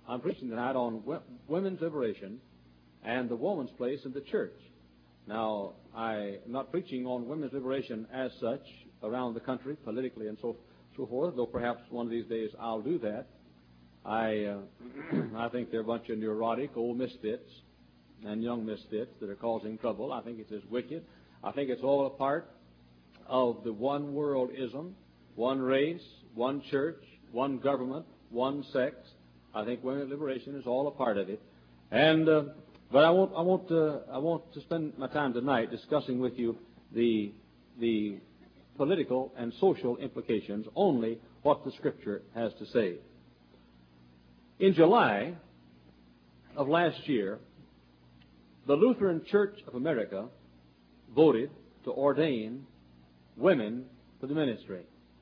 I'm preaching tonight on women's liberation and the woman's place in the church. Now, I am not preaching on women's liberation as such around the country, politically and so forth, though perhaps one of these days I'll do that. I think they're a bunch of neurotic old misfits and young misfits that are causing trouble. I think it's as wicked. I think it's all a part of the one worldism, one race, one church, one government, one sex. I think women's liberation is all a part of it. And but I want to spend my time tonight discussing with you the political and social implications, only what the Scripture has to say. In July of last year, the Lutheran Church of America voted to ordain women to the ministry.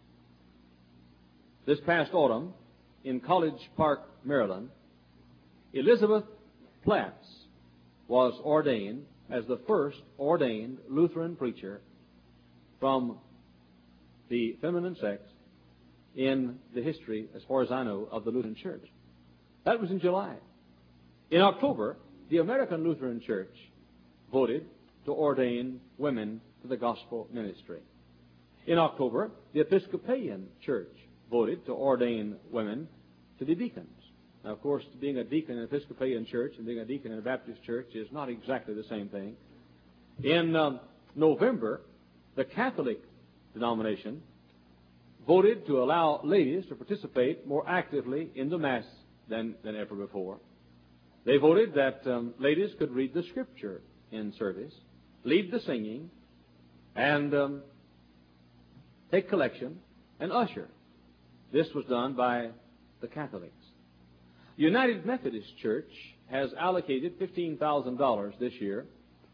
This past autumn, in College Park, Maryland, Elizabeth Platts was ordained as the first ordained Lutheran preacher from the feminine sex in the history, as far as I know, of the Lutheran Church. That was in July. In October, the American Lutheran Church voted to ordain women to the gospel ministry. In October, the Episcopalian Church voted to ordain women to be deacons. Now, of course, being a deacon in an Episcopalian church and being a deacon in a Baptist church is not exactly the same thing. In November, the Catholic denomination voted to allow ladies to participate more actively in the Mass than ever before. They voted that ladies could read the Scripture in service, lead the singing, and take collection and usher. This was done by the Catholics. The United Methodist Church has allocated $15,000 this year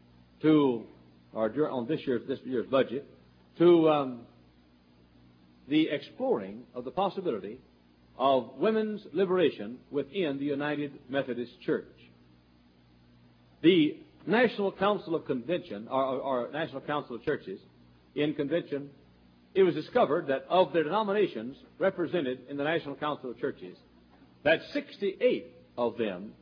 on this year's budget, to the exploring of the possibility of women's liberation within the United Methodist Church. The National Council of Convention, or National Council of Churches, in convention, it was discovered that of their denominations represented in the National Council of Churches, that 68 of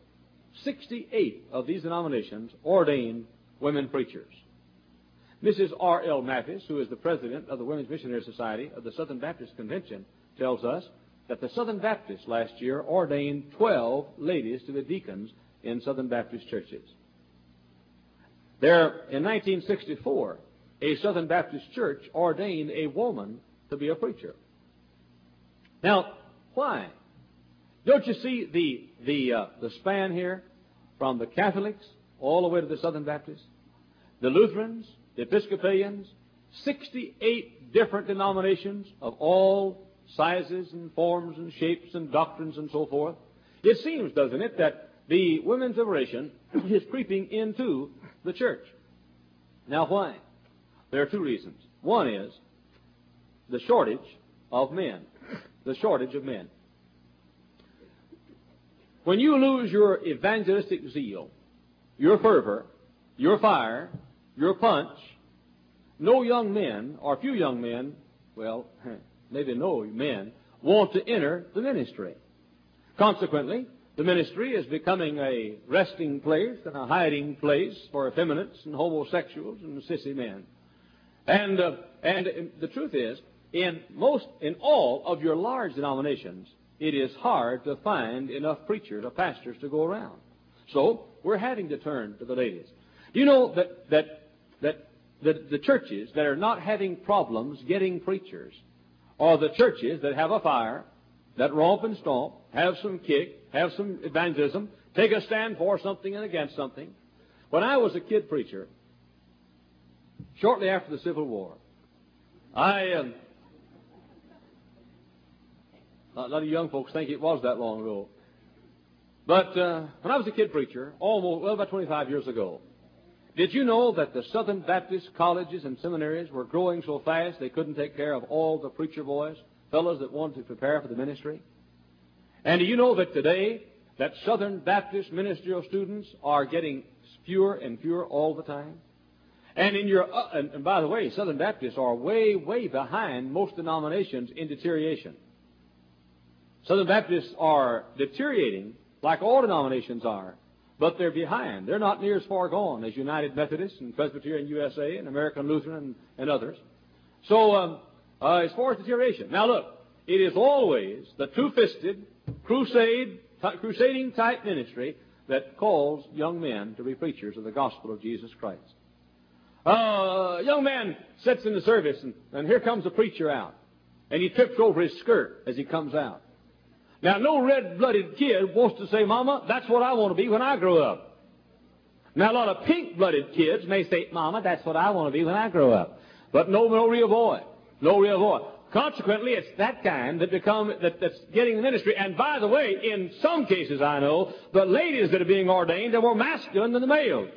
these denominations ordained women preachers. Mrs. R.L. Mathis, who is the president of the Women's Missionary Society of the Southern Baptist Convention, tells us that the Southern Baptists last year ordained 12 ladies to be deacons in Southern Baptist churches. There, in 1964, a Southern Baptist church ordained a woman to be a preacher. Now, why? Don't you see the span here from the Catholics all the way to the Southern Baptists, the Lutherans, the Episcopalians, 68 different denominations of all sizes and forms and shapes and doctrines and so forth? It seems, doesn't it, that the women's liberation is creeping into the church. Now, why? There are two reasons. One is the shortage of men. The shortage of men. When you lose your evangelistic zeal, your fervor, your fire, your punch, no young men, or few young men, well, maybe no men, want to enter the ministry. Consequently, the ministry is becoming a resting place and a hiding place for effeminates and homosexuals and sissy men. And the truth is, in all of your large denominations, it is hard to find enough preachers or pastors to go around. So we're having to turn to the ladies. Do you know that the churches that are not having problems getting preachers are the churches that have a fire, that romp and stomp, have some kick, have some evangelism, take a stand for something and against something? When I was a kid preacher, shortly after the Civil War, a lot of young folks think it was that long ago. But when I was a kid preacher, about 25 years ago, did you know that the Southern Baptist colleges and seminaries were growing so fast they couldn't take care of all the preacher boys, fellows that wanted to prepare for the ministry? And do you know that today that Southern Baptist ministerial students are getting fewer and fewer all the time? And and by the way, Southern Baptists are way, way behind most denominations in deterioration. Southern Baptists are deteriorating like all denominations are, but they're behind. They're not near as far gone as United Methodist and Presbyterian USA and American Lutheran and others. So as far as deterioration, now look, it is always the two-fisted, crusading type ministry that calls young men to be preachers of the gospel of Jesus Christ. A young man sits in the service, and here comes a preacher out, and he trips over his skirt as he comes out. Now, no red-blooded kid wants to say, Mama, that's what I want to be when I grow up. Now, a lot of pink-blooded kids may say, Mama, that's what I want to be when I grow up. But no real boy. No real boy. Consequently, it's that kind that's getting the ministry. And by the way, in some cases I know, the ladies that are being ordained are more masculine than the males.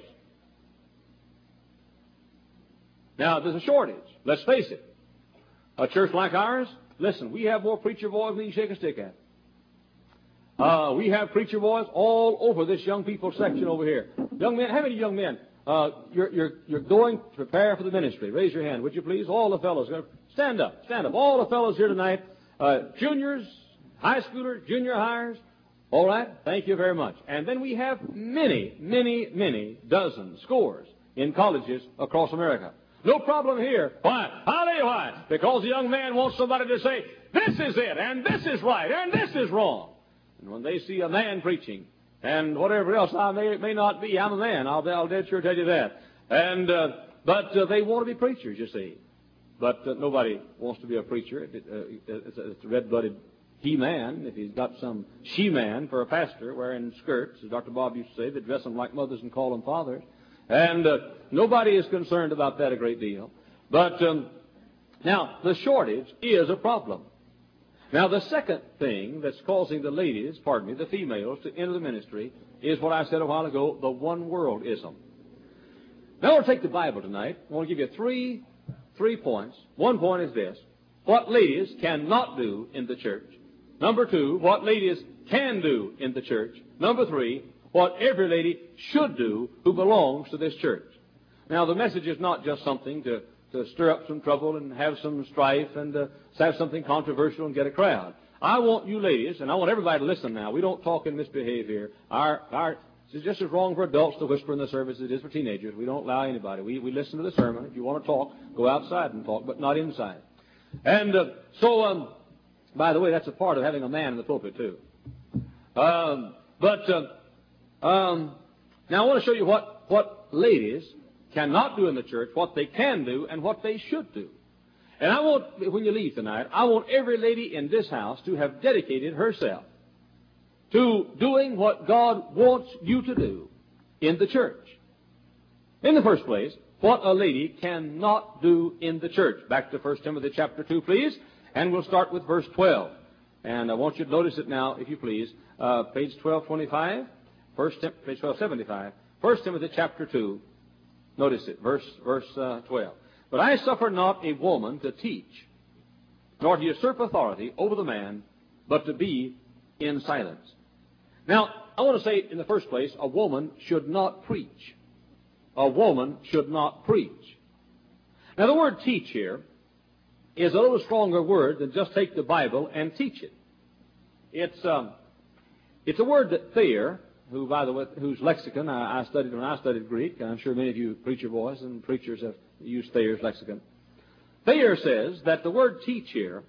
Now, there's a shortage. Let's face it. A church like ours, listen, we have more preacher boys than you can shake a stick at. We have preacher boys all over this young people section over here. Young men, how many young men? You're going to prepare for the ministry. Raise your hand, would you please? All the fellows. Stand up. Stand up. All the fellows here tonight. Juniors, high schoolers, junior hires. All right. Thank you very much. And then we have many dozens, scores in colleges across America. No problem here. Why? I'll tell you why. Because the young man wants somebody to say, this is it, and this is right, and this is wrong. And when they see a man preaching, and whatever else I may not be, I'm a man. I'll dead sure tell you that. And but they want to be preachers, you see. But nobody wants to be a preacher. It's a red-blooded he-man. If he's got some she-man for a pastor wearing skirts, as Dr. Bob used to say, they dress them like mothers and call them fathers. And nobody is concerned about that a great deal. But now, the shortage is a problem. Now, the second thing that's causing the ladies, the females, to enter the ministry is what I said a while ago, the one-worldism. Now, I want to take the Bible tonight. I want to give you three points. One point is this: what ladies cannot do in the church. Number two, what ladies can do in the church. Number three, what every lady should do who belongs to this church. Now, the message is not just something to stir up some trouble and have some strife and have something controversial and get a crowd. I want you ladies, and I want everybody to listen now. We don't talk and misbehave here. It's just as wrong for adults to whisper in the service as it is for teenagers. We don't allow anybody. We listen to the sermon. If you want to talk, go outside and talk, but not inside. And by the way, that's a part of having a man in the pulpit, too. Now I want to show you what ladies cannot do in the church, what they can do, and what they should do. And I want, when you leave tonight, I want every lady in this house to have dedicated herself to doing what God wants you to do in the church. In the first place, what a lady cannot do in the church. Back to 1 Timothy chapter 2, please, and we'll start with verse 12. And I want you to notice it now, if you please, page 1225, page 1275, 1 Timothy chapter 2. Notice it, verse 12. But I suffer not a woman to teach, nor to usurp authority over the man, but to be in silence. Now, I want to say in the first place, a woman should not preach. A woman should not preach. Now, the word teach here is a little stronger word than just take the Bible and teach it. It's a word that Thayer, who, by the way, whose lexicon I studied when I studied Greek, and I'm sure many of you preacher boys and preachers have used Thayer's lexicon. Thayer says that the word teach here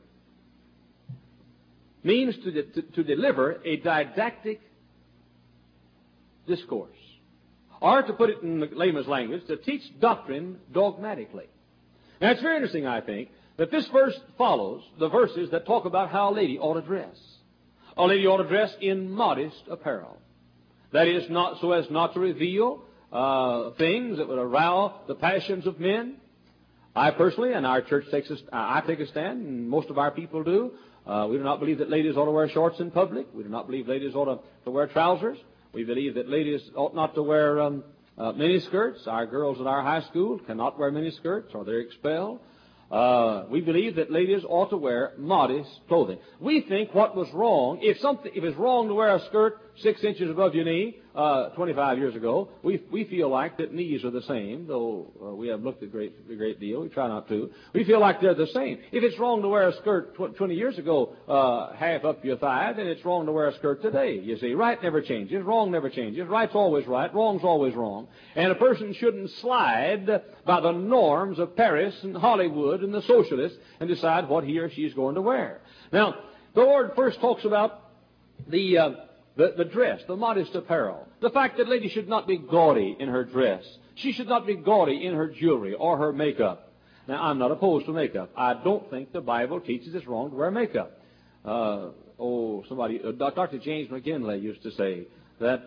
means to deliver a didactic discourse, or to put it in the layman's language, to teach doctrine dogmatically. Now, it's very interesting, I think, that this verse follows the verses that talk about how a lady ought to dress. A lady ought to dress in modest apparel. That is, not so as not to reveal things that would arouse the passions of men. I personally, and our church I take a stand, and most of our people do. We do not believe that ladies ought to wear shorts in public. We do not believe ladies ought to wear trousers. We believe that ladies ought not to wear miniskirts. Our girls at our high school cannot wear miniskirts, or they're expelled. We believe that ladies ought to wear modest clothing. We think what was wrong, if it's wrong to wear a skirt 6 inches above your knee 25 years ago, we feel like that knees are the same, though we have looked at a great deal. We try not to. We feel like they're the same. If it's wrong to wear a skirt 20 years ago half up your thigh, then it's wrong to wear a skirt today. You see, right never changes, wrong never changes, right's always right, wrong's always wrong. And a person shouldn't slide by the norms of Paris and Hollywood and the socialists and decide what he or she is going to wear. Now, the Lord first talks about the dress, the modest apparel. The fact that lady should not be gaudy in her dress. She should not be gaudy in her jewelry or her makeup. Now, I'm not opposed to makeup. I don't think the Bible teaches it's wrong to wear makeup. Dr. James McGinley used to say that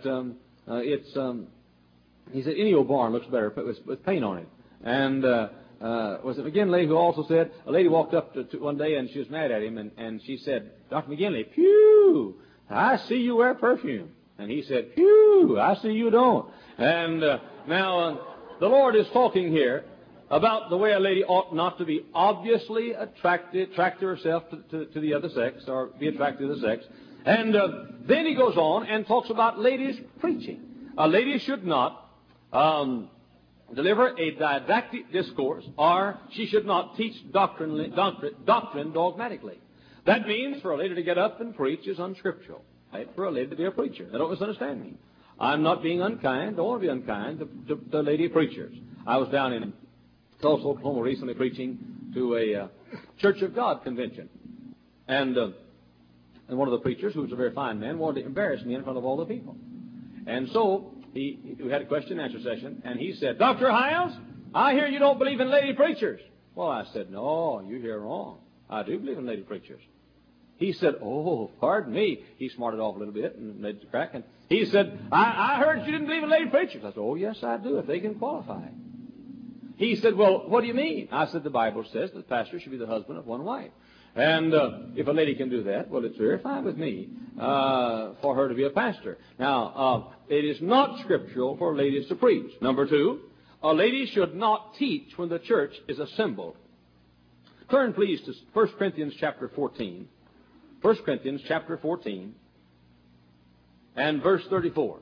he said any old barn looks better with paint on it. And was it McGinley who also said, a lady walked up to one day and she was mad at him and she said, Dr. McGinley, phew, I see you wear perfume. And he said, phew, I see you don't. And now the Lord is talking here about the way a lady ought not to be obviously attract herself to the other sex or be attracted to the sex. And then he goes on and talks about ladies preaching. A lady should not deliver a didactic discourse, or she should not teach doctrine dogmatically. That means for a lady to get up and preach is unscriptural. Right? For a lady to be a preacher. Now, don't misunderstand me. I'm not being unkind. Don't want to be unkind to lady preachers. I was down in Tulsa, Oklahoma recently preaching to a Church of God convention. And one of the preachers, who was a very fine man, wanted to embarrass me in front of all the people. And so we had a question and answer session, and he said, Dr. Hiles, I hear you don't believe in lady preachers. Well, I said, no, you hear wrong. I do believe in lady preachers. He said, oh, pardon me. He smarted off a little bit and made it crack. And he said, I heard you didn't believe in lady preachers. I said, oh, yes, I do, if they can qualify. He said, well, what do you mean? I said, the Bible says that the pastor should be the husband of one wife. And if a lady can do that, well, it's very fine with me for her to be a pastor. Now, it is not scriptural for ladies to preach. Number two, a lady should not teach when the church is assembled. Turn, please, to 1 Corinthians chapter 14. 1 Corinthians chapter 14 and verse 34.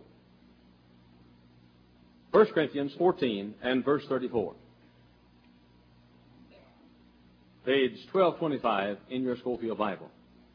1 Corinthians 14 and verse 34. Page 1225 in your Scofield Bible.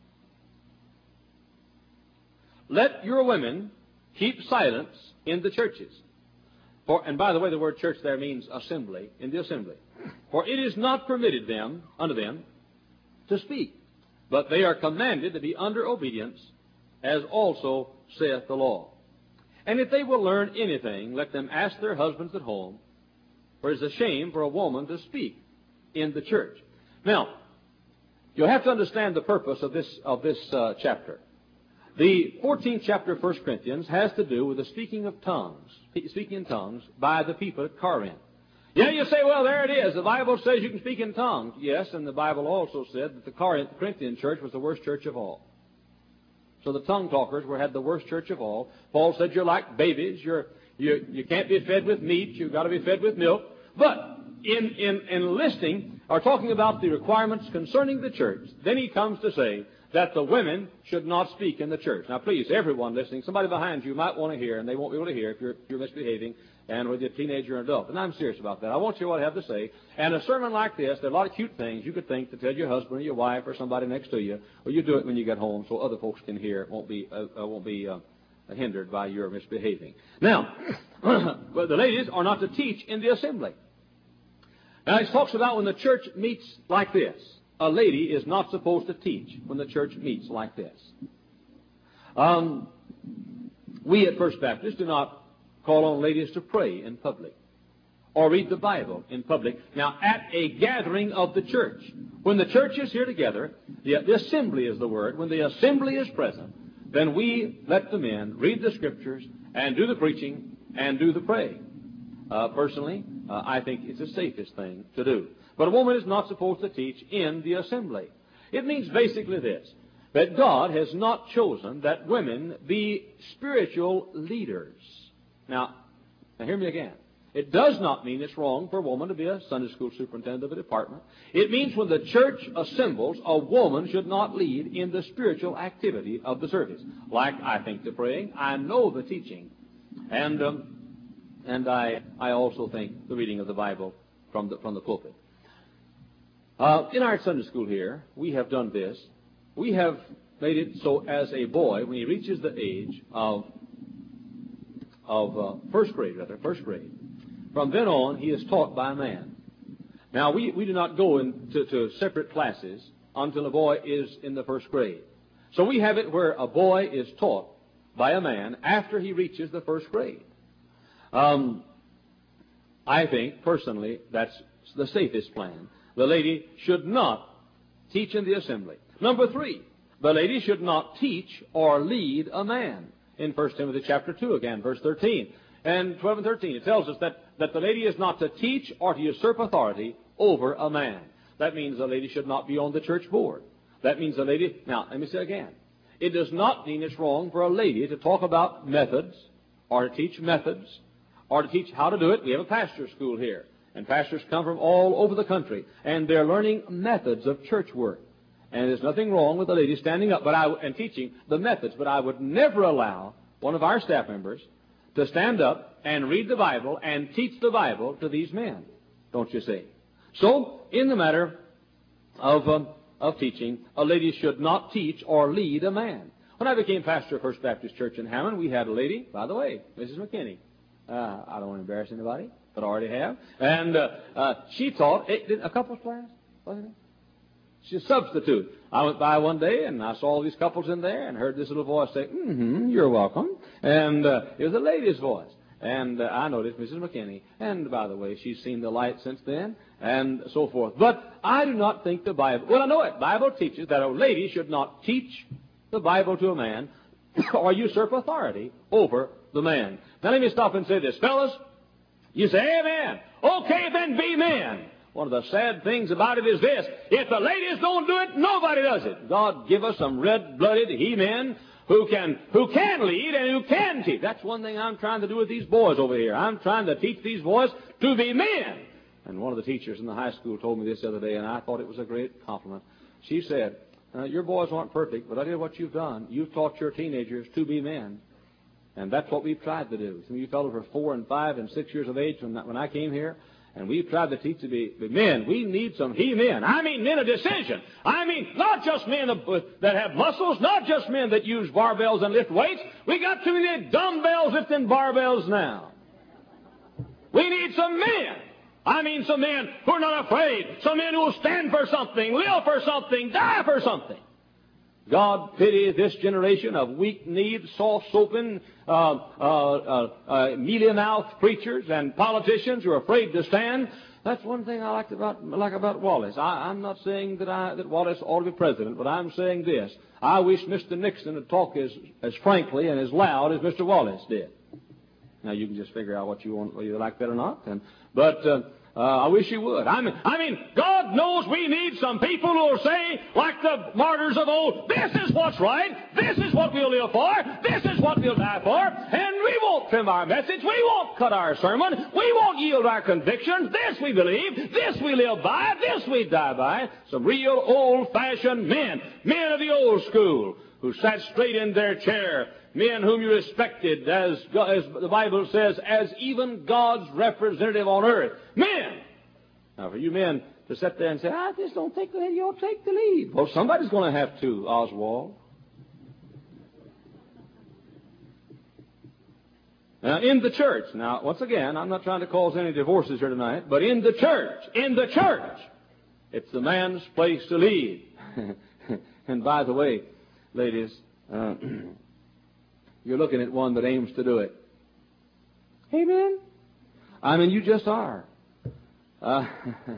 Let your women keep silence in the churches. And by the way, the word church there means assembly, in the assembly. For it is not permitted unto them to speak, but they are commanded to be under obedience, as also saith the law. And if they will learn anything, let them ask their husbands at home, for it is a shame for a woman to speak in the church. Now, you'll have to understand the purpose of this chapter. The 14th chapter of 1 Corinthians has to do with the speaking in tongues by the people at Corinth. Yeah, you say, well, there it is. The Bible says you can speak in tongues. Yes, and the Bible also said that the Corinthian church was the worst church of all. So the tongue talkers had the worst church of all. Paul said you're like babies. You can't be fed with meat. You've got to be fed with milk. But in listing or talking about the requirements concerning the church, then he comes to say that the women should not speak in the church. Now, please, everyone listening, somebody behind you might want to hear, and they won't be able to hear if you're misbehaving, and whether you're a teenager or adult. And I'm serious about that. I want you to hear what I have to say. And a sermon like this, there are a lot of cute things you could think to tell your husband or your wife or somebody next to you. Well, you do it when you get home so other folks can hear. It won't be hindered by your misbehaving. Now, well, the ladies are not to teach in the assembly. Now, it talks about when the church meets like this. A lady is not supposed to teach when the church meets like this. We at First Baptist do not call on ladies to pray in public or read the Bible in public. Now, at a gathering of the church, when the church is here together, the assembly is the word. When the assembly is present, then we let the men read the Scriptures and do the preaching and do the praying. Personally, I think it's the safest thing to do. But a woman is not supposed to teach in the assembly. It means basically this, that God has not chosen that women be spiritual leaders. Now hear me again. It does not mean it's wrong for a woman to be a Sunday school superintendent of a department. It means when the church assembles, a woman should not lead in the spiritual activity of the service. Like, I think, the praying, I know the teaching, and I also think the reading of the Bible from the pulpit. In our Sunday school here, we have done this. We have made it so as a boy, when he reaches the age of first grade, from then on, he is taught by a man. Now, we do not go into separate classes until a boy is in the first grade. So we have it where a boy is taught by a man after he reaches the first grade. I think, personally, that's the safest plan. The lady should not teach in the assembly. Number 3, the lady should not teach or lead a man. In 1 Timothy chapter 2 again, verse 13. And 12 and 13, it tells us that the lady is not to teach or to usurp authority over a man. That means the lady should not be on the church board. That means the lady... Now, let me say again. It does not mean it's wrong for a lady to talk about methods or to teach methods or to teach how to do it. We have a pastor school here. And pastors come from all over the country. And they're learning methods of church work. And there's nothing wrong with a lady standing up and teaching the methods. But I would never allow one of our staff members to stand up and read the Bible and teach the Bible to these men. Don't you see? So, in the matter of teaching, a lady should not teach or lead a man. When I became pastor of First Baptist Church in Hammond, we had a lady, by the way, Mrs. McKinney. I don't want to embarrass anybody, but I already have. And she taught a couples class. Wasn't it? She's a substitute. I went by one day, and I saw all these couples in there and heard this little voice say, you're welcome. And it was a lady's voice. And I noticed Mrs. McKinney. And, by the way, she's seen the light since then, and so forth. But I do not think the Bible... Well, I know it. The Bible teaches that a lady should not teach the Bible to a man or usurp authority over the man. Now, let me stop and say this. Fellas, you say, amen. Okay, then be men. One of the sad things about it is this. If the ladies don't do it, nobody does it. God give us some red-blooded he-men who can lead and who can teach. That's one thing I'm trying to do with these boys over here. I'm trying to teach these boys to be men. And one of the teachers in the high school told me this the other day, and I thought it was a great compliment. She said, your boys aren't perfect, but I did what you've done. You've taught your teenagers to be men. And that's what we've tried to do. Some of you fellows were 4 and 5 and 6 years of age when I came here. And we've tried to teach to be men. We need some he-men. I mean men of decision. I mean not just men that have muscles, not just men that use barbells and lift weights. We got too many dumbbells lifting barbells now. We need some men. I mean some men who are not afraid. Some men who will stand for something, live for something, die for something. God pity this generation of weak-kneed, soft-spoken, mealy-mouthed preachers and politicians who are afraid to stand. That's one thing I like about Wallace. I'm not saying that Wallace ought to be president, but I'm saying this. I wish Mr. Nixon would talk as frankly and as loud as Mr. Wallace did. Now, you can just figure out what you want, whether you like that or not. But I wish you would. I mean, God knows we need some people who will say, like the martyrs of old, this is what's right, this is what we'll live for, this is what we'll die for, and we won't trim our message, we won't cut our sermon, we won't yield our convictions, this we believe, this we live by, this we die by. Some real old-fashioned men of the old school, who sat straight in their chair, men whom you respected, as the Bible says, as even God's representative on earth. Men! Now, for you men to sit there and say, just don't take the lead, you'll take the lead. Well, somebody's going to have to, Oswald. Now, in the church, now, once again, I'm not trying to cause any divorces here tonight, but in the church, it's the man's place to lead. And by the way, ladies, you're looking at one that aims to do it. Amen? I mean, you just are. The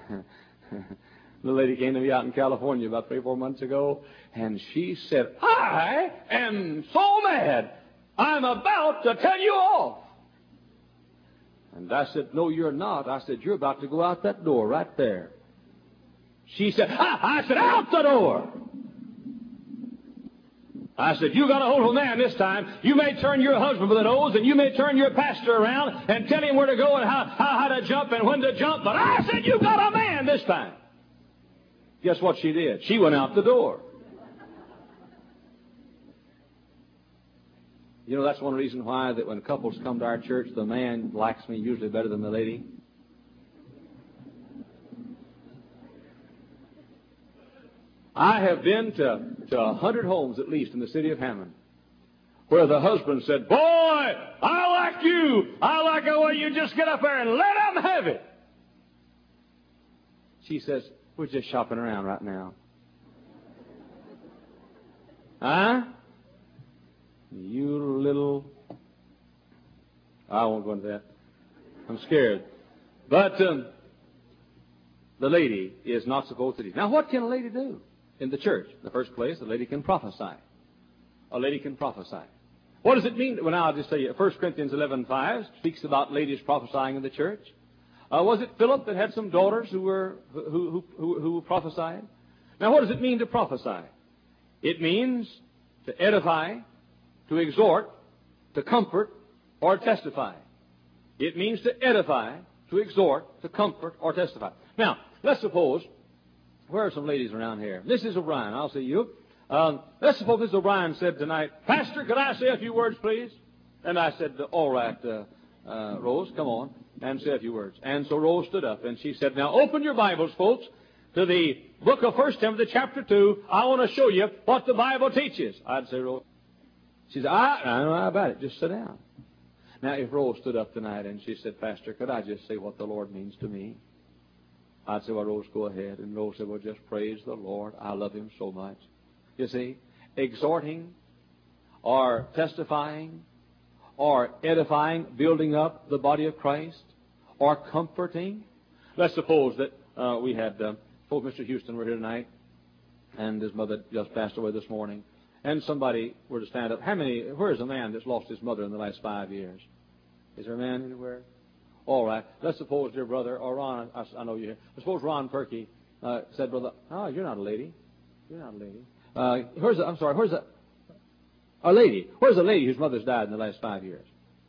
lady came to me out in California about 3 or 4 months ago, and she said, I am so mad, I'm about to tell you off. And I said, no, you're not. I said, you're about to go out that door right there. She said, I said, out the door. I said, you got a hold of a man this time. You may turn your husband by the nose, and you may turn your pastor around and tell him where to go and how to jump and when to jump. But I said, you got a man this time. Guess what she did? She went out the door. You know, that's one reason why that when couples come to our church, the man likes me usually better than the lady. I have been to 100 homes at least in the city of Hammond where the husband said, boy, I like you. I like the way you just get up there and let them have it. She says, we're just shopping around right now. Huh? You little... I won't go into that. I'm scared. But the lady is not supposed to do. Now, what can a lady do in the church? In the first place, a lady can prophesy. A lady can prophesy. What does it mean? Well, now I'll just tell you. 1 Corinthians 11:5 speaks about ladies prophesying in the church. Was it Philip that had some daughters who prophesied? Now, what does it mean to prophesy? It means to edify, to exhort, to comfort, or testify. It means to edify, to exhort, to comfort, or testify. Now, let's suppose, where are some ladies around here? Mrs. O'Brien, I'll see you. Let's suppose Mrs. O'Brien said tonight, Pastor, could I say a few words, please? And I said, all right, Rose, come on, and say a few words. And so Rose stood up, and she said, now open your Bibles, folks, to the book of 1 Timothy, chapter 2. I want to show you what the Bible teaches. I'd say, Rose. She said, I don't know about it. Just sit down. Now, if Rose stood up tonight and she said, Pastor, could I just say what the Lord means to me? I'd say, well, Rose, go ahead. And Rose said, well, just praise the Lord. I love Him so much. You see, exhorting or testifying or edifying, building up the body of Christ, or comforting. Let's suppose that we had, Mr. Houston were here tonight, and his mother just passed away this morning. And somebody were to stand up. Where's a man that's lost his mother in the last 5 years? Is there a man anywhere? All right. Let's suppose, dear brother, or Ron, I know you're here. Let's suppose Ron Perky said, brother, oh, you're not a lady. You're not a lady. Where's a lady? Where's a lady whose mother's died in the last 5 years?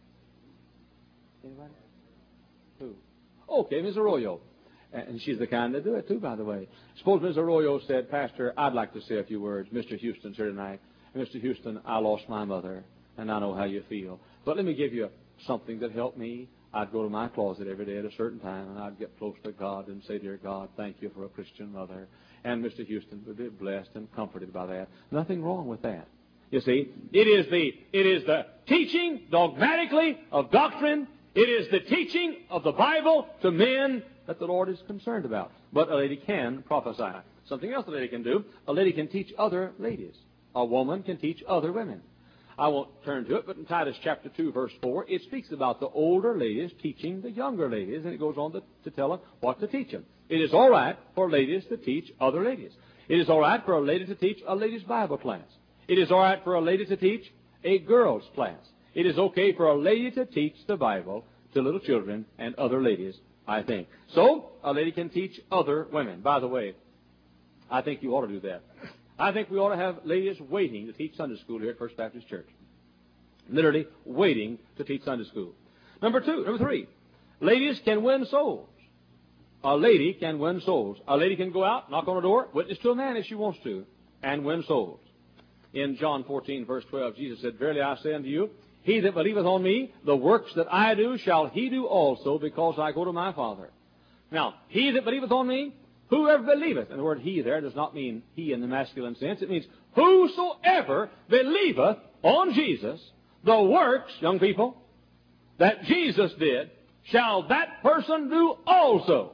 Anybody? Who? Okay, Ms. Arroyo. And she's the kind that do it, too, by the way. Suppose Ms. Arroyo said, Pastor, I'd like to say a few words. Mr. Houston's here tonight. Mr. Houston, I lost my mother, and I know how you feel. But let me give you something that helped me. I'd go to my closet every day at a certain time, and I'd get close to God and say, Dear God, thank you for a Christian mother. And Mr. Houston would be blessed and comforted by that. Nothing wrong with that. You see, it is the teaching dogmatically of doctrine. It is the teaching of the Bible to men that the Lord is concerned about. But a lady can prophesy. Something else a lady can do, a lady can teach other ladies. A woman can teach other women. I won't turn to it, but in Titus chapter 2, verse 4, it speaks about the older ladies teaching the younger ladies, and it goes on to tell them what to teach them. It is all right for ladies to teach other ladies. It is all right for a lady to teach a ladies' Bible class. It is all right for a lady to teach a girls' class. It is okay for a lady to teach the Bible to little children and other ladies, I think. So, a lady can teach other women. By the way, I think you ought to do that. I think we ought to have ladies waiting to teach Sunday school here at First Baptist Church. Literally waiting to teach Sunday school. Number 3, ladies can win souls. A lady can win souls. A lady can go out, knock on a door, witness to a man if she wants to, and win souls. In John 14, verse 12, Jesus said, Verily I say unto you, he that believeth on me, the works that I do shall he do also, because I go to my Father. Now, he that believeth on me, whoever believeth. And the word he there does not mean he in the masculine sense. It means whosoever believeth on Jesus, the works, young people, that Jesus did, shall that person do also.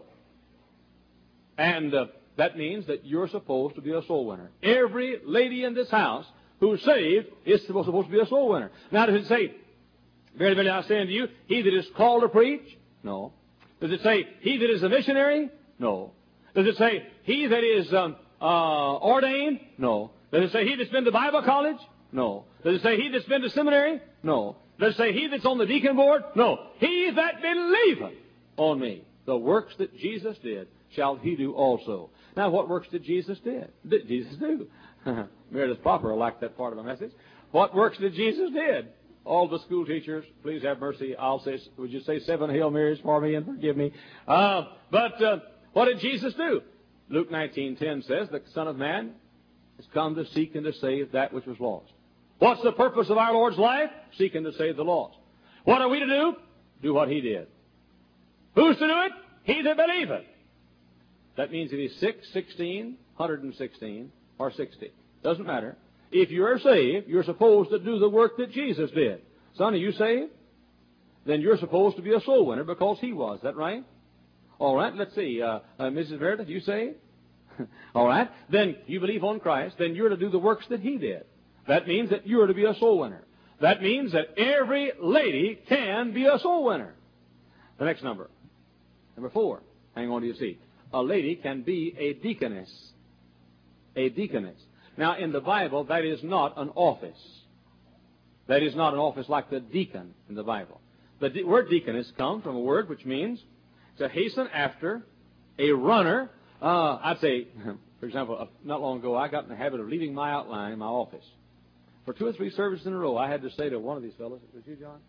And that means that you're supposed to be a soul winner. Every lady in this house who's saved is supposed to be a soul winner. Now, does it say, Verily, verily, I say unto you, he that is called to preach? No. Does it say, he that is a missionary? No. Does it say, he that is ordained? No. Does it say, he that's been to Bible college? No. Does it say, he that's been to seminary? No. Does it say, he that's on the deacon board? No. He that believeth on me, the works that Jesus did, shall he do also. Now, what works did Jesus do? Meredith Popper liked that part of the message. What works did Jesus did? All the school teachers, please have mercy. I'll say, would you say 7 Hail Marys for me and forgive me? But what did Jesus do? Luke 19:10 says, the Son of Man has come to seek and to save that which was lost. What's the purpose of our Lord's life? Seek and to save the lost. What are we to do? Do what He did. Who's to do it? He that believeth. That means if he's 6, 16, 116, or 60. Doesn't matter. If you're saved, you're supposed to do the work that Jesus did. Son, are you saved? Then you're supposed to be a soul winner because He was. Is that right? All right, let's see. Mrs. Meredith, you saved? All right. Then you believe on Christ. Then you're to do the works that He did. That means that you're to be a soul winner. That means that every lady can be a soul winner. The next number. Number 4. Hang on to your seat. A lady can be a deaconess. A deaconess. Now, in the Bible, that is not an office. That is not an office like the deacon in the Bible. The word deaconess comes from a word which means to hasten after, a runner. I'd say, for example, not long ago, I got in the habit of leaving my outline in my office. For 2 or 3 services in a row, I had to say to one of these fellows, was you, John?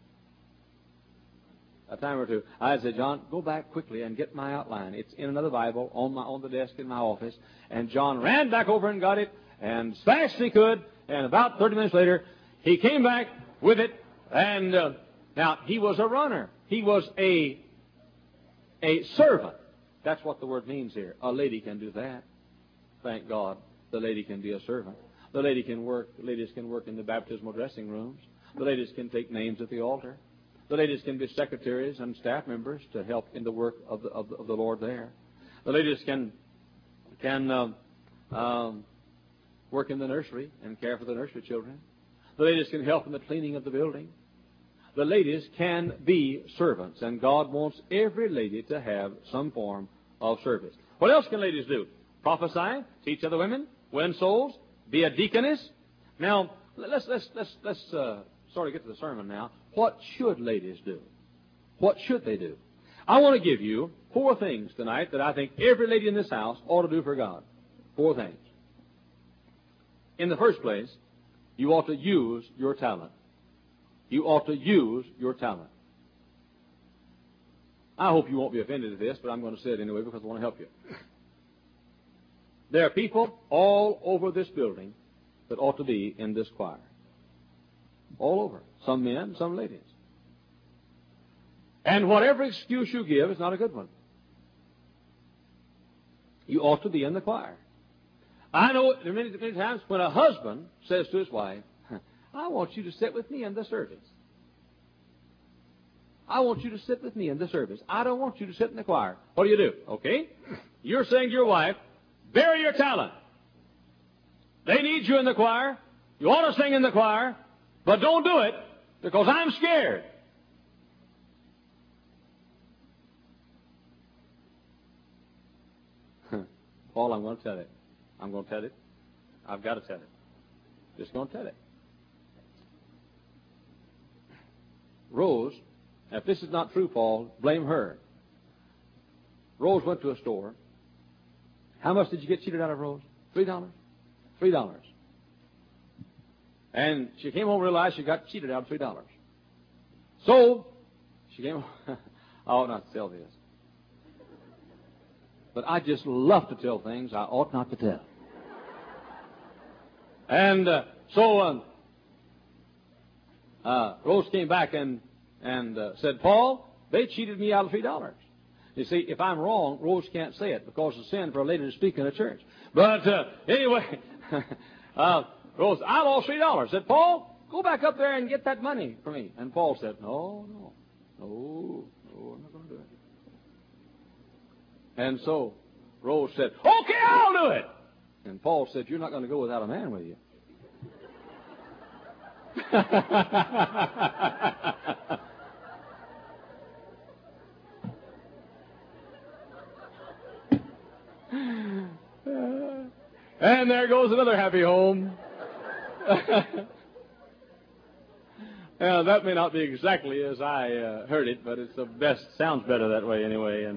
A time or two, I had said, John, go back quickly and get my outline. It's in another Bible on the desk in my office. And John ran back over and got it, and as fast as he could, and about 30 minutes later, he came back with it, and now, he was a runner. He was a servant. That's what the word means here. A lady can do that. Thank God, the lady can be a servant. The ladies can work in the baptismal dressing rooms. The ladies can take names at the altar. The ladies can be secretaries and staff members to help in the work of the Lord there. The ladies can work in the nursery and care for the nursery children. The ladies can help in the cleaning of the building. The ladies can be servants, and God wants every lady to have some form of service. What else can ladies do? Prophesy, teach other women, win souls, be a deaconess. Now, let's sort of get to the sermon now. What should ladies do? What should they do? I want to give you 4 things tonight that I think every lady in this house ought to do for God. 4 things. In the first place, you ought to use your talent. You ought to use your talent. I hope you won't be offended at this, but I'm going to say it anyway because I want to help you. There are people all over this building that ought to be in this choir. All over. Some men, some ladies. And whatever excuse you give is not a good one. You ought to be in the choir. I know many times when a husband says to his wife, I want you to sit with me in the service. I want you to sit with me in the service. I don't want you to sit in the choir. What do? Okay? You're saying to your wife, bury your talent. They need you in the choir. You ought to sing in the choir, but don't do it because I'm scared. Paul, I'm going to tell it. I'm going to tell it. I've got to tell it. Just going to tell it. Rose, if this is not true, Paul, blame her. Rose went to a store. How much did you get cheated out of, Rose? $3? $3. And she came home and realized she got cheated out of $3. So, she came home. I ought not to tell this. But I just love to tell things I ought not to tell. And so Rose came back and said, Paul, they cheated me out of $3. You see, if I'm wrong, Rose can't say it because it's sin for a lady to speak in a church. But anyway, Rose, I lost $3. Said, Paul, go back up there and get that money for me. And Paul said, no, I'm not going to do it. And so Rose said, okay, I'll do it. And Paul said, you're not going to go without a man with you. And there goes another happy home. Now, that may not be exactly as I heard it, but it's the best. Sounds better that way anyway.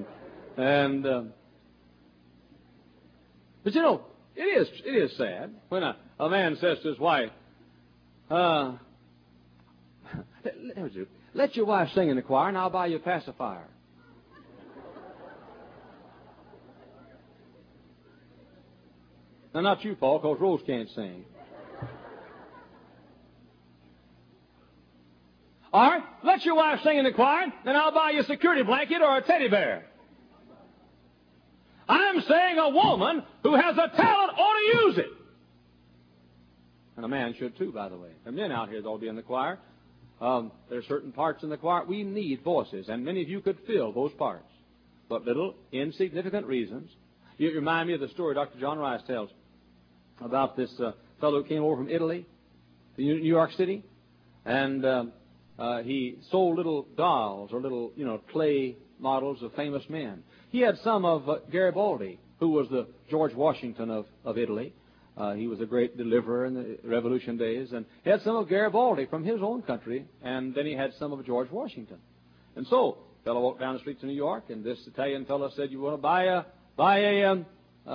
But you know, it is sad when a A man says to his wife, let your wife sing in the choir and I'll buy you a pacifier. Now, not you, Paul, because Rose can't sing. All right, let your wife sing in the choir, then I'll buy you a security blanket or a teddy bear. I'm saying a woman who has a talent ought to use it. And a man should too, by the way. There are men out here that ought to be in the choir. There are certain parts in the choir. We need voices, and many of you could fill those parts. But little, insignificant reasons. You remind me of the story Dr. John Rice tells about this fellow who came over from Italy to New York City, and he sold little dolls or little, clay models of famous men. He had some of Garibaldi, who was the George Washington of Italy. He was a great deliverer in the Revolution days, and he had some of Garibaldi from his own country, and then he had some of George Washington. And so, the fellow walked down the streets of New York, and this Italian fellow said, "You want to buy a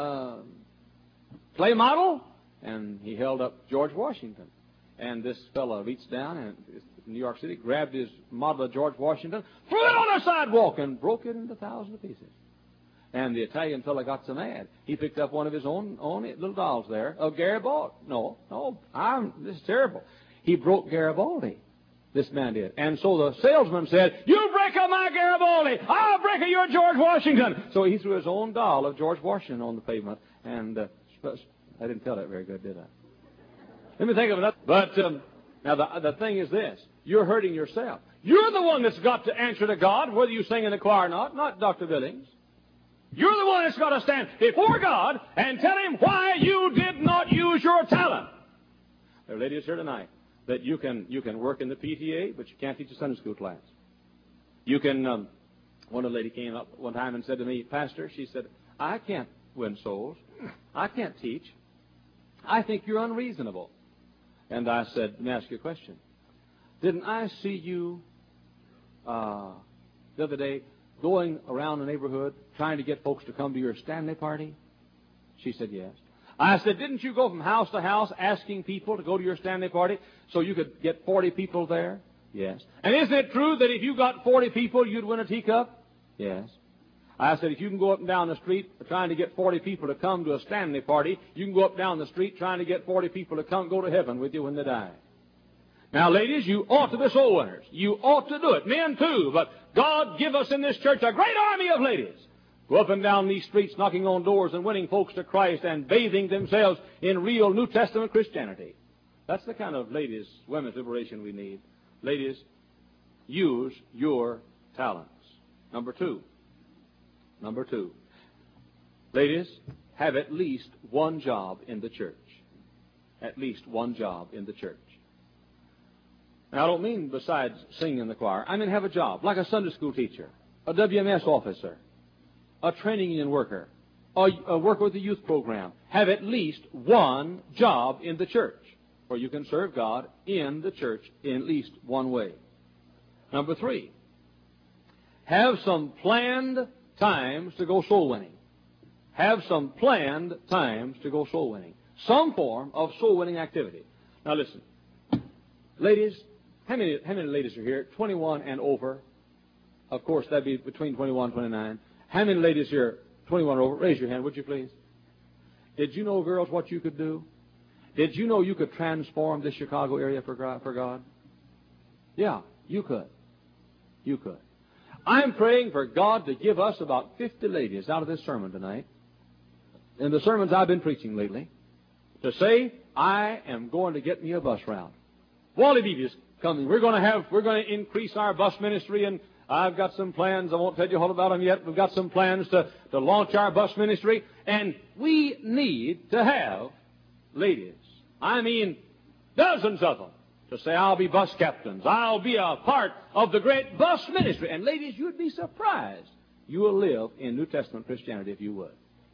clay model?" And he held up George Washington. And this fellow reached down and in New York City, grabbed his model of George Washington, threw it on the sidewalk, and broke it into thousands of pieces. And the Italian fellow got so mad. He picked up one of his own little dolls there of Garibaldi. This is terrible. He broke Garibaldi. This man did. And so the salesman said, "You break up my Garibaldi, I'll break up your George Washington." So he threw his own doll of George Washington on the pavement. And I didn't tell that very good, did I? Let me think of another. But now the thing is this. You're hurting yourself. You're the one that's got to answer to God, whether you sing in the choir or not Dr. Billings. You're the one that's got to stand before God and tell Him why you did not use your talent. There are ladies here tonight that you can work in the PTA, but you can't teach a Sunday school class. You can. One lady came up one time and said to me, "Pastor," she said, "I can't win souls. I can't teach. I think you're unreasonable." And I said, "Let me ask you a question. Didn't I see you the other day going around the neighborhood trying to get folks to come to your Stanley party?" She said, "Yes." I said, "Didn't you go from house to house asking people to go to your Stanley party so you could get 40 people there?" "Yes." "And isn't it true that if you got 40 people, you'd win a teacup?" "Yes." I said, "If you can go up and down the street trying to get 40 people to come to a Stanley party, you can go up and down the street trying to get 40 people to go to heaven with you when they die." Now, ladies, you ought to be soul winners. You ought to do it. Men, too. But God give us in this church a great army of ladies. Go up and down these streets knocking on doors and winning folks to Christ and bathing themselves in real New Testament Christianity. That's the kind of ladies, women's liberation we need. Ladies, use your talents. Number two. Ladies, have at least one job in the church. At least one job in the church. Now, I don't mean besides singing in the choir. I mean have a job, like a Sunday school teacher, a WMS officer, a training union worker, a worker with the youth program. Have at least one job in the church where you can serve God in the church in at least one way. Number 3, have some planned times to go soul winning. Have some planned times to go soul winning. Some form of soul winning activity. Now listen, ladies, how many ladies are here? 21 and over. Of course, that'd be between 21 and 29. How many ladies here, 21 or over? Raise your hand, would you please? Did you know, girls, what you could do? Did you know you could transform this Chicago area for God? Yeah, you could. You could. I'm praying for God to give us about 50 ladies out of this sermon tonight, in the sermons I've been preaching lately, to say, I am going to get me a bus route. Wally Beebe is coming. We're going to increase our bus ministry, and I've got some plans. I won't tell you all about them yet. We've got some plans to launch our bus ministry, and we need to have ladies. I mean, dozens of them to say, I'll be bus captains. I'll be a part of the great bus ministry. And ladies, you'd be surprised. You will live in New Testament Christianity if you would.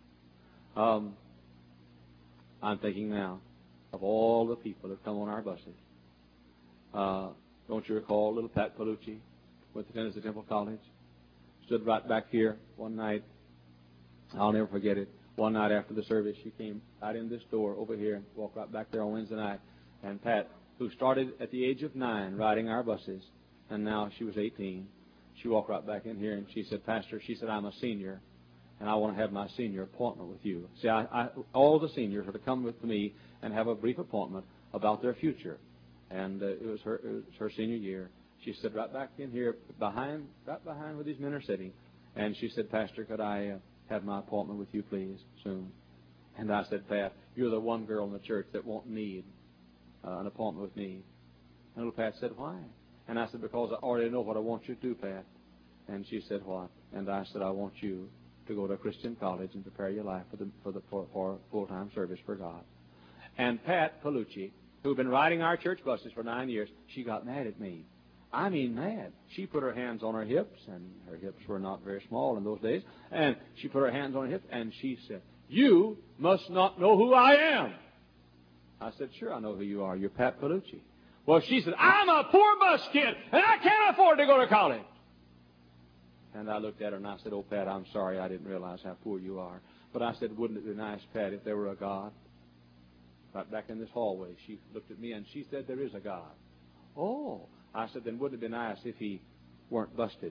I'm thinking now of all the people that come on our buses. Don't you recall little Pat Palucci with the Tennessee Temple College? Stood right back here one night. I'll never forget it. One night after the service, she came right in this door over here and walked right back there on Wednesday night. And Pat, who started at the age of 9 riding our buses, and now she was 18, she walked right back in here and she said, Pastor, she said, I'm a senior, and I want to have my senior appointment with you. See, all the seniors are to come with me and have a brief appointment about their future. And it was her senior year. She said, right back in here, right behind where these men are sitting. And she said, Pastor, could I have my appointment with you, please, soon? And I said, Pat, you're the one girl in the church that won't need an appointment with me. And little Pat said, why? And I said, because I already know what I want you to do, Pat. And she said, what? And I said, I want you to go to a Christian college and prepare your life for full-time service for God. And Pat Palucci, who had been riding our church buses for 9 years, she got mad at me. I mean mad. She put her hands on her hips, and her hips were not very small in those days, and she put her hands on her hips, and she said, you must not know who I am. I said, sure, I know who you are. You're Pat Palucci. Well, she said, I'm a poor bus kid, and I can't afford to go to college. And I looked at her, and I said, oh, Pat, I'm sorry. I didn't realize how poor you are. But I said, wouldn't it be nice, Pat, if there were a God? Right back in this hallway, she looked at me, and she said, there is a God. Oh. I said, then wouldn't it be nice if he weren't busted?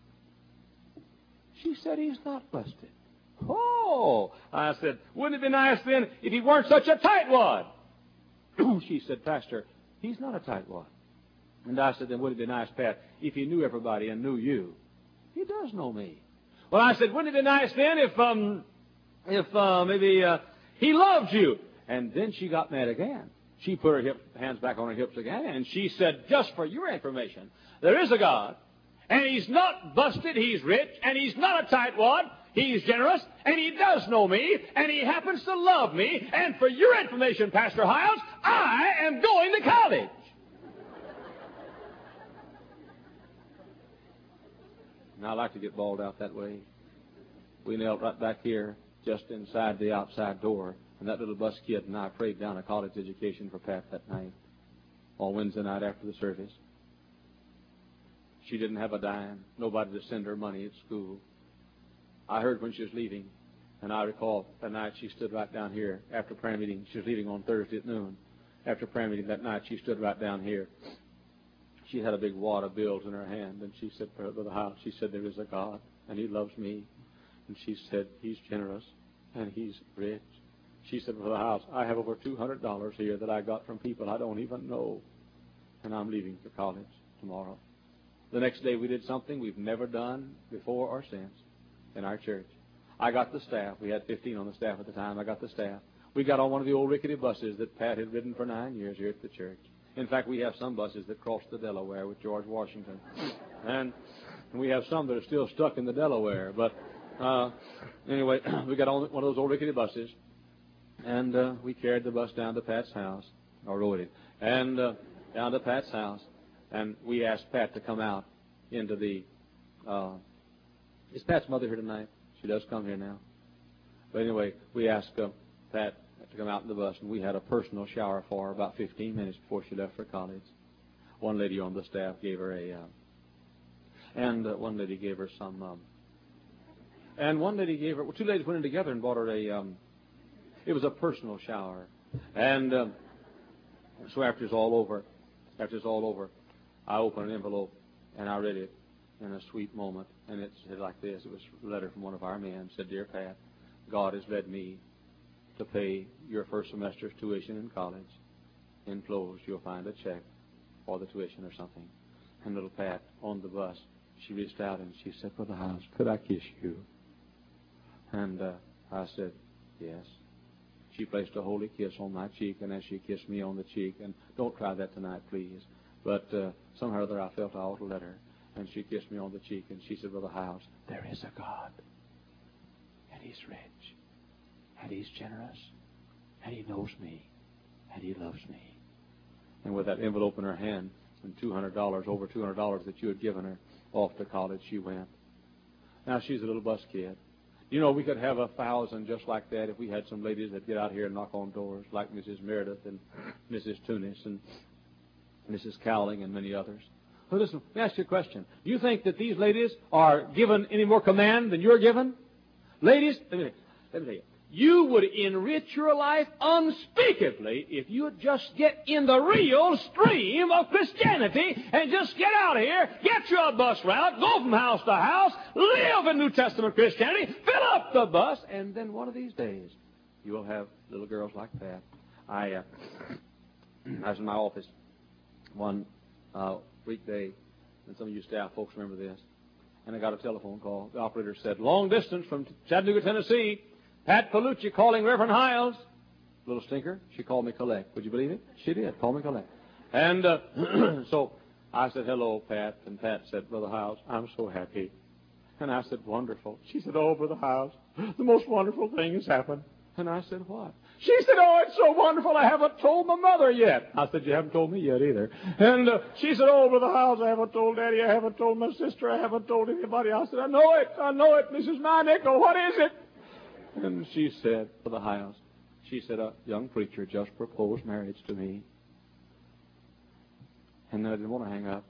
She said, he's not busted. Oh. I said, wouldn't it be nice then if he weren't such a tightwad? She said, Pastor, he's not a tightwad. And I said, then wouldn't it be nice, Pat, if he knew everybody and knew you? He does know me. Well, I said, wouldn't it be nice then if maybe he loved you? And then she got mad again. She put her hands back on her hips again, and she said, just for your information, there is a God, and he's not busted, he's rich, and he's not a tightwad, he's generous, and he does know me, and he happens to love me, and for your information, Pastor Hiles, I am going to college. And I like to get bawled out that way. We knelt right back here, just inside the outside door. And that little bus kid and I prayed down a college education for Pat that night, on Wednesday night after the service. She didn't have a dime, nobody to send her money at school. I heard when she was leaving, and I recall that night she stood right down here after prayer meeting. She was leaving on Thursday at noon. After prayer meeting that night, she stood right down here. She had a big wad of bills in her hand, and she said, Brother House, she said, there is a God, and he loves me. And she said, he's generous, and he's rich. She said, Brother House, I have over $200 here that I got from people I don't even know, and I'm leaving for college tomorrow. The next day we did something we've never done before or since in our church. I got the staff. We had 15 on the staff at the time. I got the staff. We got on one of the old rickety buses that Pat had ridden for 9 years here at the church. In fact, we have some buses that cross the Delaware with George Washington. And we have some that are still stuck in the Delaware. But anyway, we got on one of those old rickety buses. And we carried the bus down to Pat's house, or rode it, and down to Pat's house. And we asked Pat to come out into the... is Pat's mother here tonight? She does come here now. But anyway, we asked Pat to come out in the bus, and we had a personal shower for her about 15 minutes before she left for college. One lady on the staff gave her one lady gave her some... and one lady gave her... Well, two ladies went in together and bought her it was a personal shower. And so after it's all over, I opened an envelope, and I read it in a sweet moment. And it said like this. It was a letter from one of our men. It said, Dear Pat, God has led me to pay your first semester's tuition in college. Enclosed, you'll find a check for the tuition or something. And little Pat, on the bus, she reached out and she said, Brother House, could I kiss you? And I said, yes. She placed a holy kiss on my cheek, and as she kissed me on the cheek, and don't try that tonight, please, but somehow or other I felt I ought to let her, and she kissed me on the cheek, and she said, Brother House, there is a God, and he's rich, and he's generous, and he knows me, and he loves me. And with that envelope in her hand, and $200, over $200 that you had given her, off to college she went. Now she's a little bus kid. You know, we could have 1,000 just like that if we had some ladies that get out here and knock on doors, like Mrs. Meredith and Mrs. Tunis and Mrs. Cowling and many others. Well, listen, let me ask you a question. Do you think that these ladies are given any more command than you're given? Ladies, let me tell you, you would enrich your life unspeakably if you would just get in the real stream of Christianity and just get out here, get your bus route, go from house to house, live in New Testament Christianity, fill up the bus, and then one of these days you will have little girls like that. I was in my office one weekday, and some of you staff folks remember this, and I got a telephone call. The operator said, long distance from Chattanooga, Tennessee, Pat Palucci calling Reverend Hiles. Little stinker. She called me collect. Would you believe it? She did. Call me collect. And so I said, hello, Pat. And Pat said, Brother Hiles, I'm so happy. And I said, wonderful. She said, oh, Brother Hiles, the most wonderful thing has happened. And I said, what? She said, oh, it's so wonderful, I haven't told my mother yet. I said, you haven't told me yet either. And she said, oh, Brother Hiles, I haven't told Daddy, I haven't told my sister, I haven't told anybody. I said, I know it, Mrs. Mynickel, what is it? And she said, Brother Hiles, she said, a young preacher just proposed marriage to me. And then I didn't want to hang up.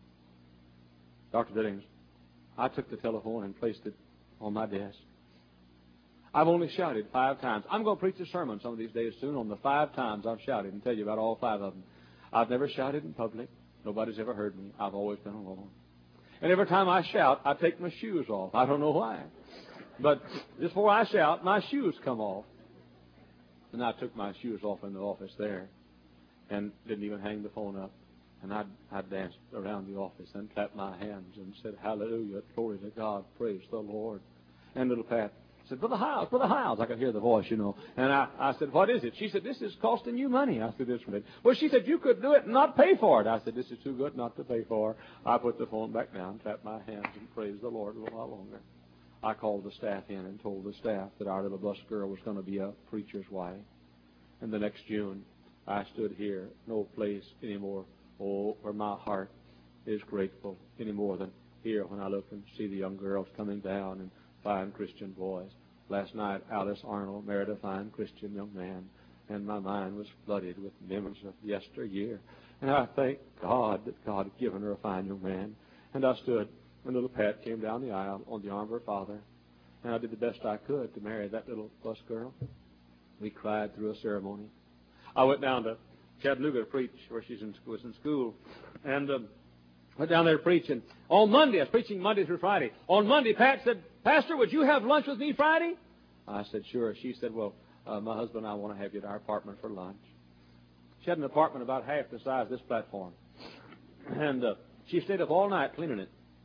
Dr. Billings, I took the telephone and placed it on my desk. I've only shouted 5 times. I'm going to preach a sermon some of these days soon on the 5 times I've shouted and tell you about all 5 of them. I've never shouted in public. Nobody's ever heard me. I've always been alone. And every time I shout, I take my shoes off. I don't know why. But just before I shout, my shoes come off. And I took my shoes off in the office there and didn't even hang the phone up. And I danced around the office and clapped my hands and said, hallelujah, glory to God, praise the Lord. And little Pat said, Brother Hiles. I could hear the voice, you know. And I said, what is it? She said, this is costing you money. I said, this one. Well, she said, you could do it and not pay for it. I said, this is too good not to pay for. I put the phone back down, clapped my hands, and praised the Lord a little while longer. I called the staff in and told the staff that our little bus girl was going to be a preacher's wife. And the next June, I stood here, no place anymore, where my heart is grateful any more than here when I look and see the young girls coming down and fine Christian boys. Last night, Alice Arnold married a fine Christian young man, and my mind was flooded with memories of yesteryear. And I thank God that God had given her a fine young man. And I stood, and little Pat came down the aisle on the arm of her father, and I did the best I could to marry that little bus girl. We cried through a ceremony. I went down to Chattanooga to preach, where she was in school, and went down there to preach. And on Monday, I was preaching Monday through Friday. On Monday, Pat said, Pastor, would you have lunch with me Friday? I said, sure. She said, well, my husband and I want to have you at our apartment for lunch. She had an apartment about half the size of this platform. And she stayed up all night cleaning it.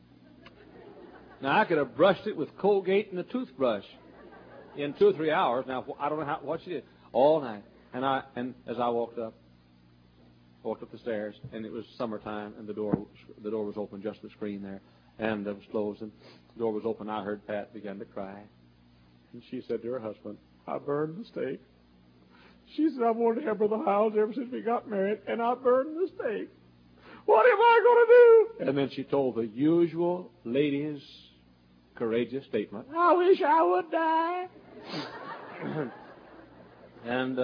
Now, I could have brushed it with Colgate and a toothbrush in 2 or 3 hours. Now, I don't know what she did. All night. And as I walked up the stairs, and it was summertime, and the door was open, just the screen there, and it was closed, and the door was open. I heard Pat begin to cry. And she said to her husband, I burned the steak. She said, I've wanted to have Brother Hiles ever since we got married, and I burned the steak. What am I going to do? And then she told the usual lady's courageous statement, I wish I would die. And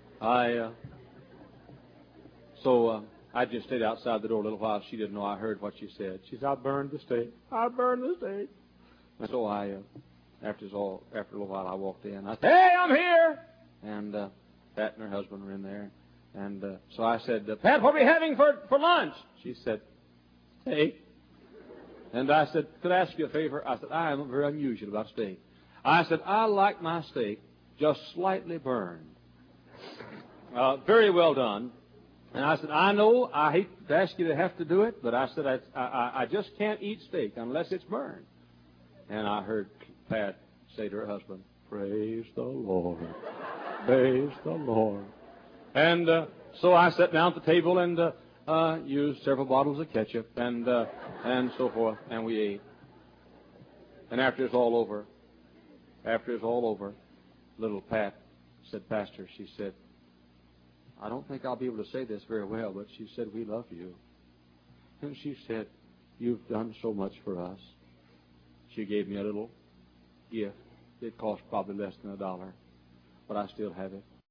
I just stayed outside the door a little while. She didn't know I heard what she said. She said, I burned the steak. I burned the steak. And so after a little while, I walked in. I said, hey, I'm here. And Pat and her husband were in there. And so I said, Pat, what are we having for lunch? She said, steak. And I said, could I ask you a favor? I said, I am very unusual about steak. I said, I like my steak just slightly burned. Very well done. And I said, I know I hate to ask you to have to do it, but I said, I just can't eat steak unless it's burned. And I heard Pat say to her husband, praise the Lord. Praise the Lord. And so I sat down at the table and used several bottles of ketchup and so forth, and we ate. And after it's all over, little Pat said, Pastor, she said, I don't think I'll be able to say this very well, but she said, we love you. And she said, you've done so much for us. She gave me a little gift. It cost probably less than $1, but I still have it.